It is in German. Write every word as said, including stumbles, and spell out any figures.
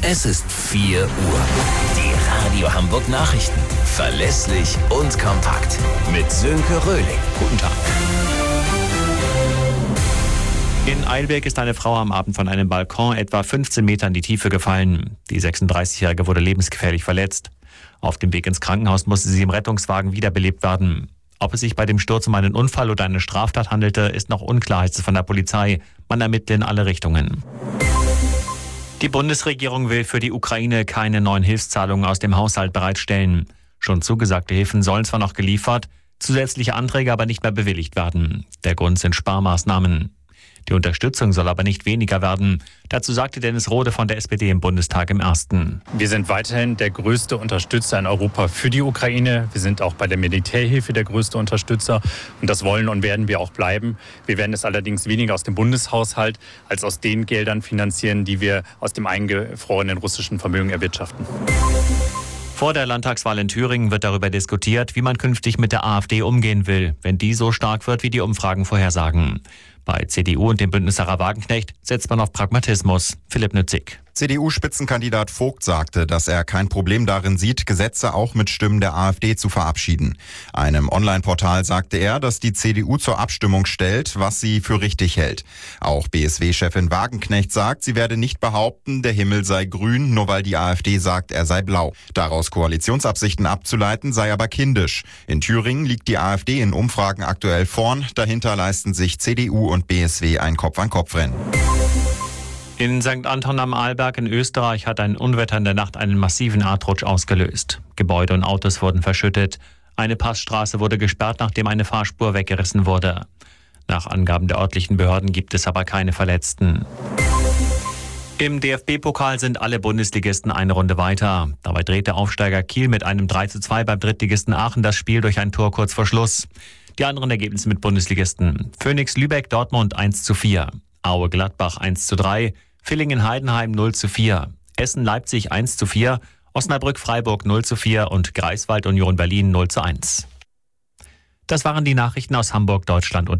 Es ist vier Uhr. Die Radio Hamburg Nachrichten. Verlässlich und kompakt. Mit Sönke Röhling. Guten Tag. In Eilberg ist eine Frau am Abend von einem Balkon etwa fünfzehn Meter in die Tiefe gefallen. Die sechsunddreißigjährige wurde lebensgefährlich verletzt. Auf dem Weg ins Krankenhaus musste sie im Rettungswagen wiederbelebt werden. Ob es sich bei dem Sturz um einen Unfall oder eine Straftat handelte, ist noch unklar, heißt es von der Polizei. Man ermittelt in alle Richtungen. Die Bundesregierung will für die Ukraine keine neuen Hilfszahlungen aus dem Haushalt bereitstellen. Schon zugesagte Hilfen sollen zwar noch geliefert, zusätzliche Anträge aber nicht mehr bewilligt werden. Der Grund sind Sparmaßnahmen. Die Unterstützung soll aber nicht weniger werden. Dazu sagte Dennis Rohde von der S P D im Bundestag im Ersten. Wir sind weiterhin der größte Unterstützer in Europa für die Ukraine. Wir sind auch bei der Militärhilfe der größte Unterstützer. Und das wollen und werden wir auch bleiben. Wir werden es allerdings weniger aus dem Bundeshaushalt als aus den Geldern finanzieren, die wir aus dem eingefrorenen russischen Vermögen erwirtschaften. Vor der Landtagswahl in Thüringen wird darüber diskutiert, wie man künftig mit der AfD umgehen will, wenn die so stark wird, wie die Umfragen vorhersagen. Bei C D U und dem Bündnis Sarah Wagenknecht setzt man auf Pragmatismus. Philipp Nützig. C D U-Spitzenkandidat Vogt sagte, dass er kein Problem darin sieht, Gesetze auch mit Stimmen der AfD zu verabschieden. Einem Online-Portal sagte er, dass die C D U zur Abstimmung stellt, was sie für richtig hält. Auch B S W-Chefin Wagenknecht sagt, sie werde nicht behaupten, der Himmel sei grün, nur weil die AfD sagt, er sei blau. Daraus Koalitionsabsichten abzuleiten, sei aber kindisch. In Thüringen liegt die AfD in Umfragen aktuell vorn. Dahinter leisten sich C D U und B S W ein Kopf-an-Kopf-Rennen. In Sankt Anton am Arlberg in Österreich hat ein Unwetter in der Nacht einen massiven Erdrutsch ausgelöst. Gebäude und Autos wurden verschüttet. Eine Passstraße wurde gesperrt, nachdem eine Fahrspur weggerissen wurde. Nach Angaben der örtlichen Behörden gibt es aber keine Verletzten. Im D F B-Pokal sind alle Bundesligisten eine Runde weiter. Dabei drehte Aufsteiger Kiel mit einem drei zu zwei beim Drittligisten Aachen das Spiel durch ein Tor kurz vor Schluss. Die anderen Ergebnisse mit Bundesligisten: Phoenix Lübeck Dortmund eins zu vier, Aue Gladbach eins zu drei, Villingen Heidenheim null zu vier, Essen Leipzig eins zu vier, Osnabrück Freiburg null zu vier und Greifswald Union Berlin null zu eins. Das waren die Nachrichten aus Hamburg, Deutschland und